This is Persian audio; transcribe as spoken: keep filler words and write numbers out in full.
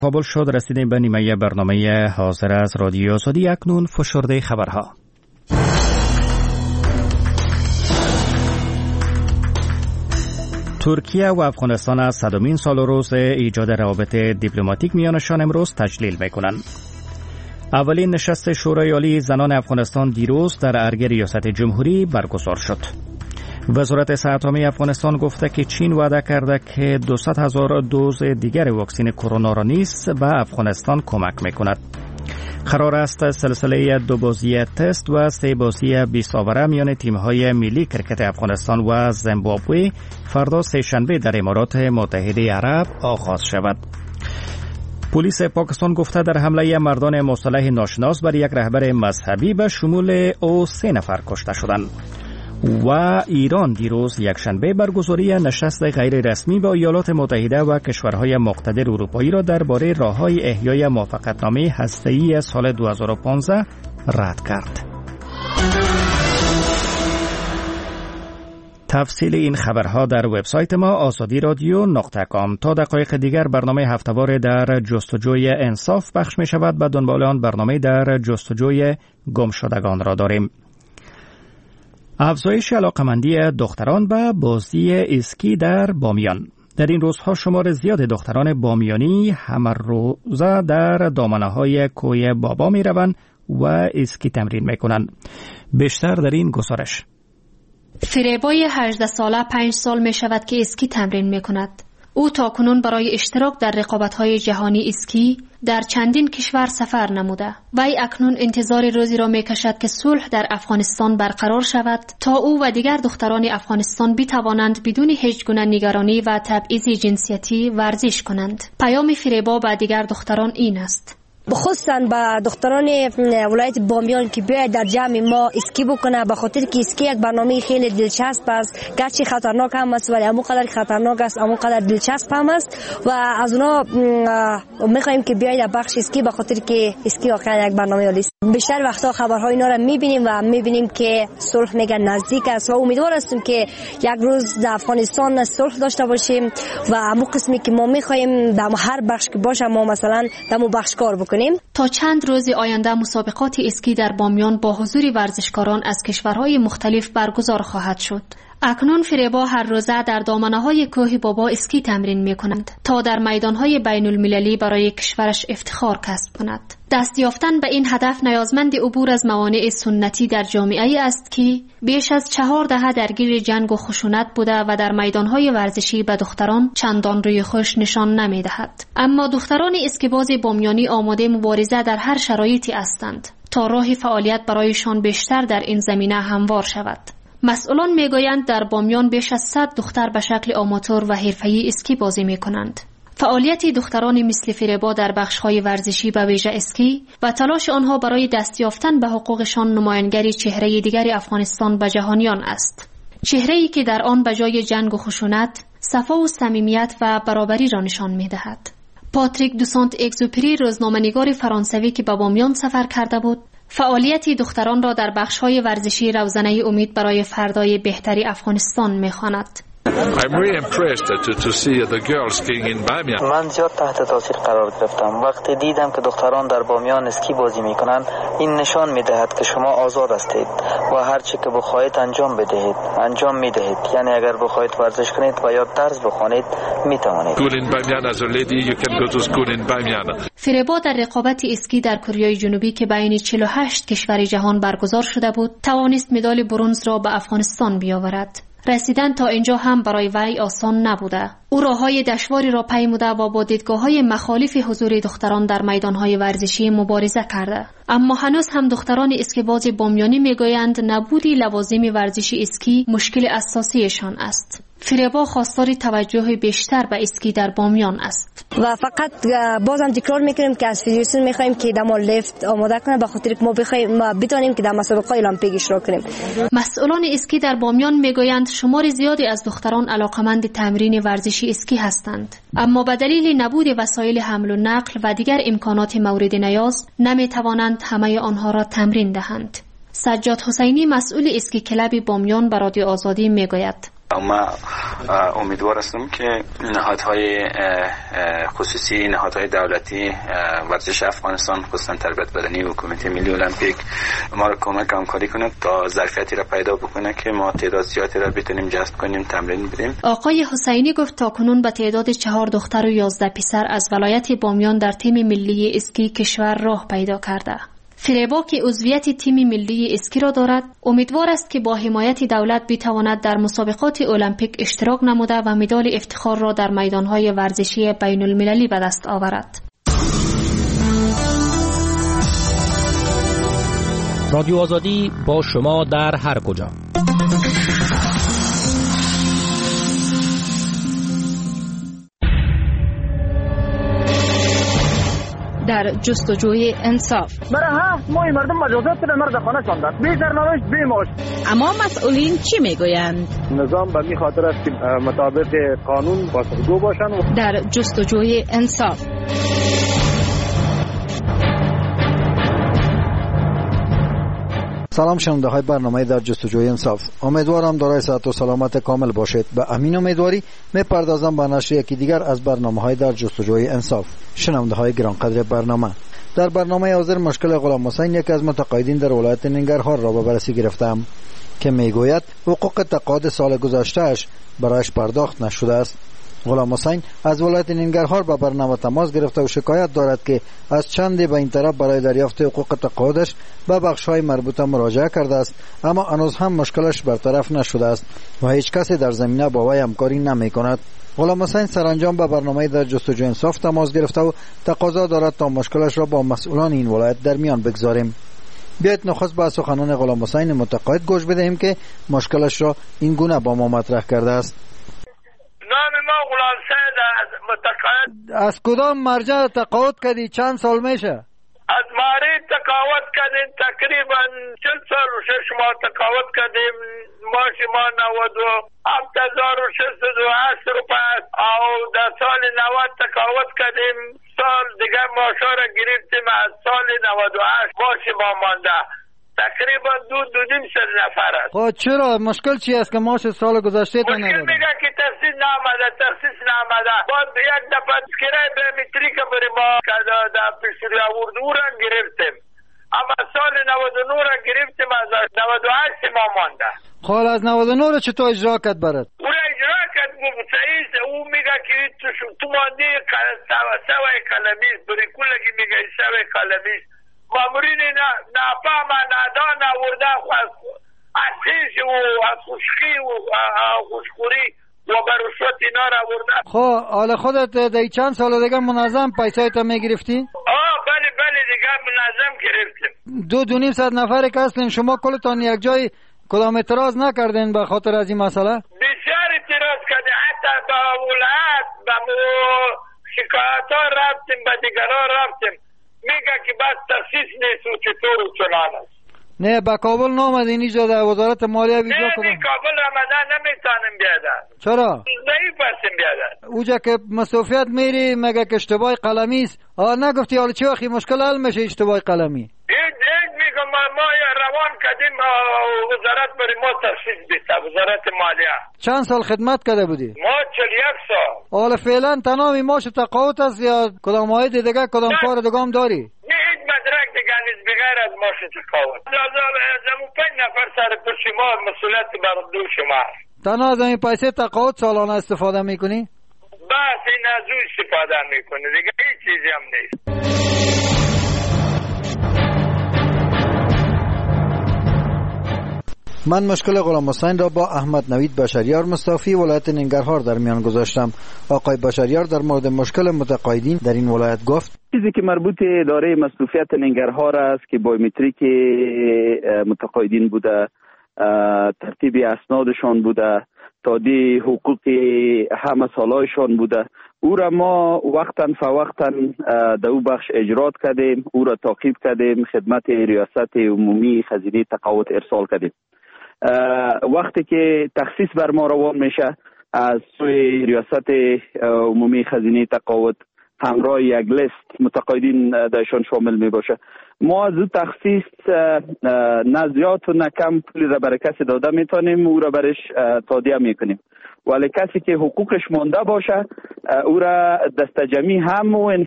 قابل شد رسیدیم به نیمه برنامه حاضر از رادیو آزادی. اکنون فشرده خبرها. ترکیه و افغانستان از صدمین سال و روز ایجاد روابط دیپلماتیک میانشان امروز تجلیل میکنند. اولین نشست شورای عالی زنان افغانستان دیروز در ارگ ریاست جمهوری برگزار شد. وزارت صحت عامه افغانستان گفته که چین وعده کرده که دویست هزار دوز دیگر واکسن کرونا را نیز به افغانستان کمک میکند. قرار است سلسله دو بازی تست و سه بازی بیست آوره میان تیم‌های ملی کرکت افغانستان و زیمبابوه فردا سه‌شنبه در امارات متحده عرب آغاز شود. پلیس پاکستان گفته در حمله مردان مسلح ناشناس بر یک رهبر مذهبی به شمول او سه نفر کشته شدند. و ایران دیروز یکشنبه برگزاری نشست غیر رسمی با ایالات متحده و کشورهای مقتدر اروپایی را درباره راه‌های احیای موافقتنامه هسته‌ای سال دو هزار و پانزده رد کرد. تفصیل این خبرها در وبسایت ما آزادی رادیو نقطه کام. تا دقایق دیگر برنامه هفته‌وار در جستجوی انصاف پخش می شود. به دنبال آن برنامه در جستجوی گمشدگان را داریم. افزایش علاقمندی دختران به بازی اسکی در بامیان. در این روزها شمار زیاد دختران بامیانی همه روزه در دامنه‌های کوه بابا می روند و اسکی تمرین می کنند. بیشتر در این گزارش. فریبای هجده ساله پنج سال می شود که اسکی تمرین می کند. او تاکنون برای اشتراک در رقابت‌های جهانی اسکی در چندین کشور سفر نموده. وی اکنون انتظار روزی را می‌کشد که صلح در افغانستان برقرار شود تا او و دیگر دختران افغانستان بتوانند بدون هیچ گونه نگرانی و تبعیض جنسیتی ورزش کنند. پیام فریبا به دیگر دختران این است: خصوصا با دختران ولایت بامیان که بیاید در جمع ما اسکی بکنه، به خاطر که اسکی یک برنامه خیلی دلچسب است. گرچه خطرناک هم است ولی همونقدر خطرناک است همونقدر دلچسب هم است و از اونا میخوایم که بیاید بخش اسکی، به خاطر که اسکی واقعا یک برنامه عالی است. بیشتر وقتا خبرهای اینا را میبینیم و میبینیم که صلح میگن نزدیک است و امیدوار هستیم که یک روز در افغانستان صلح داشته باشیم و همون قسمی که ما میخوایم در هر بخش که باشه ما مثلا در مو بخش کار بکنیم. تا چند روز آینده مسابقات اسکی در بامیان با حضور ورزشکاران از کشورهای مختلف برگزار خواهد شد. اکنون فریبا هر روزه در دامنه‌های کوه بابا اسکی تمرین می‌کند تا در میدان‌های بین‌المللی برای کشورش افتخار کسب کند. دست یافتن به این هدف نیازمند عبور از موانع سنتی در جامعه‌ای است که بیش از چهار دهه درگیر جنگ و خشونت بوده و در میدان‌های ورزشی به دختران چندان روی خوش نشان نمی‌دهد. اما دختران اسکیباز بامیانی آماده مبارزه در هر شرایطی هستند تا راه فعالیت برایشان بیشتر در این زمینه هموار شود. مسئولان میگویند در بامیان بیش از صد دختر به شکل آماتور و حرفه‌ای اسکی بازی میکنند. فعالیت دختران مثل فریبا در بخش‌های ورزشی به ویژه اسکی و تلاش آنها برای دست یافتن به حقوقشان نمایانگری چهره دیگر افغانستان به جهانیان است. چهره‌ای که در آن به جای جنگ و خشونت، صفا و صمیمیت و برابری را نشان می‌دهد. پاتریک دو سانت اگزوپری، روزنامه‌نگار فرانسوی که به بامیان سفر کرده بود، فعالیت دختران را در بخش‌های ورزشی روزنه امید برای فردای بهتری افغانستان می‌خواند. I'm really impressed to, to see the girls skiing in Bamiyan. من زیاد تحت تاثیر قرار گرفتم وقتی دیدم که دختران در بامیان اسکی بازی میکنند. این نشان میدهد که شما آزاد هستید و هر چی که بخواهید انجام بدهید انجام میدهید. یعنی اگر بخواهید ورزش کنید و یا درس بخوانید میتوانید. School in Bamiyan as a lady you can go to school in Bamiyan. فریبا در رقابت اسکی در کره جنوبی که بین چهل و هشت کشور جهان برگزار شده بود توانست مدال برنز را به افغانستان بیاورد. رسیدن تا اینجا هم برای وی آسان نبوده. او راههای دشواری را پیموده و با دیدگاه‌های مخالف حضور دختران در میدان‌های ورزشی مبارزه کرده. اما هنوز هم دختران اسکیباز بامیانی میگویند نبودی لوازم ورزشی اسکی مشکل اساسیشان است. فریبا خواستار توجه بیشتر به اسکی در بامیان است. و فقط بازم تکرار میکنیم که از فدراسیون میخوایم که دما لیفت آماده کنه به خاطر که ما بخوایم ما بتونیم که در مسابقات المپیک اشتراک کنیم. مسئولان اسکی در بامیان میگویند شمار زیادی از دختران علاقمند تمرین ورزشی اسکی هستند، اما به دلیل نبود وسایل حمل و نقل و دیگر امکانات مورد نیاز نمیتوانند همه آنها را تمرین دهند. سجاد حسینی مسئول اسکی کلب بامیان به رادیو آزادی میگوید: ما امیدوار هستم که نهادهای خصوصی، نهادهای دولتی، ورزش افغانستان، خصوصا تربیت بدنی و کمیته ملی المپیک ما را کمک همکاری کنند تا ظرفیتی را پیدا بکنه که ما تعداد زیادی را بتونیم جذب کنیم، تمرین بدیم. آقای حسینی گفت تاکنون به تعداد چهار دختر و یازده پسر از ولایت بامیان در تیم ملی اسکی کشور راه پیدا کرده. فریبا که عضویت تیم ملی اسکی را دارد، امیدوار است که با حمایت دولت بتواند در مسابقات المپیک اشتراک نموده و مدال افتخار را در میدانهای ورزشی بین المللی به دست آورد. رادیو آزادی با شما در هر کجا. در جستجوی انصاف. برای هفت ماه مردم مجازات را مرد خانه شاندند، بی سرنوشت بی معاش. اما مسئولین چی میگویند؟ نظام به می خاطر است که مطابق قانون پاسخگو باشند. در جستجوی انصاف. سلام شنونده های برنامه در جستجوی انصاف. امیدوارم دارای صحت و سلامت کامل باشید. به امین امیدواری میپردازم به نشر یکی دیگر از برنامه های در جستجوی انصاف. شنونده های گرانقدر برنامه، در برنامه حاضر مشکل غلام حسین، یکی از متقاعدین در ولایت ننگرهار را به بررسی گرفتم که میگوید حقوق تقاعد سال گذشتهش برایش پرداخت نشده است. غلام حسین از ولایت ننگرهار به برنامه تماس گرفته و شکایت دارد که از چندی به این طرف برای دریافت حقوق تقاعدش به بخش‌های مربوطه مراجعه کرده است، اما هنوز هم مشکلش برطرف نشده است و هیچ کسی در زمینه با وی همکاری نمی‌کند. غلام حسین سرانجام به برنامه در جستجوی انصاف تماس گرفته و تقاضا دارد تا مشکلش را با مسئولان این ولایت در میان بگذاریم. بیایید نخست به سخنان غلام حسین متقاعد گوش بدهیم که مشکلش را این گونه با ما مطرح کرده است. نام ما غلام سید از متقاعد. از کدام مرجع تقاعد کردی؟ چند سال میشه؟ از ماری تقاعد کردیم، تقریبا چل سال و شش ماه تقاعد کردیم. ماش ما نود و هفت هزار و ششصد و هشت روپیه او در سال نود تقاعد کردیم. سال دیگه ماشا را گرفتیم. از سال نود و هشت ماش ما مانده تقریبا دو دو نیم صد نفر است. خب چرا مشکل چی است که ماش سال گذشته تا ندادن؟ مشکل میگه که تخصیص نامده، تخصیص نامده. بعد یک دفعه کرای بیومتریک بری ما که در پیشوری آورد او را گرفتیم، اما سال نود و نه را گرفتیم. از نود و هشت ما مانده. خب از نود و نه را چطور اجرا کرد برات؟ او را اجرا کرد صحیح. او میگه که تو تو ماندی سوای کلمیست بری کلگی میگه سوای کلمیست. مامورین نافهم نادان آورده از خیش و از خوشخی و خوشخوری و برشوت اینا را آورده. خب حالا خودت دی چند سال دیگه منظم پیسای تا میگرفتی؟ آه بله بله دیگه منظم گرفتیم. دو دو نیم صد نفر که هستین شما کلتان یک جای کدام اعتراض نکردین به خاطر از این مسئله؟ بسیار اعتراض کردیم، حتی با ولایت با شکایت ها رفتیم، با دیگران رفتیم. میگه که بس تخصیص نیست و چطور و چنان است. نه با کابل نامدین اینجا در وزارت مالیه بیجا نه کنم؟ نه کابل رمضان نمیتانیم بیادن. چرا؟ ضعیف هستیم بیادن. اوجا که مسئولیت میری مگه که اشتباه قلمی است. آه نگفتی حالا چه وقتی مشکل حل میشه اشتباه قلمی؟ هیچ هیچ میگم ما, ما روان کردیم وزارت بری ما تخصیص بیسته وزارت مالیه. چند سال خدمت کرده بودی؟ ما چل یک سال. حالا فعلا تنامی ماش تقاعد است یا کدام عاید دیگه کدام کار دیگه هم داری؟ نه هیچ مدرک دیگه نیست بغیر از ماش تقاعد. زمون پنج نفر سر پشت ما مسئولیت بر دو شما. تنها از این پیسه تقاعد سالانه استفاده میکنی؟ بس این از او استفاده میکنی دیگه هیچ چیزی هم نیست. من مشکل غلام حسین را با احمد نوید بشریار مصطفی ولایت ننگرهار در میان گذاشتم. آقای بشریار در مورد مشکل متقاعدین در این ولایت گفت: چیزی که مربوط اداره مصروفیت ننگرهار است که بایومتریک متقاعدین بوده، ترتیب اسنادشان بوده، تادی حقوق همه سالایشان بوده، او را ما وقتا فوقتا در او بخش اجرات کردیم، او را تعقیب کردیم، خدمت ریاست عمومی خزینه تقاعد ارسال کردیم. وقتی که تخصیص بر ما روان میشه از سوی ریاست عمومی خزینه تقاعد، همراه یک لیست متقاعدین درشان شامل می باشه. ما از تخصیص نه زیاد و نه کم پولی را برای کسی داده میتونیم، او را برش تادیه میکنیم، ولی کسی که حقوقش مانده باشه او را دستجمعی هم و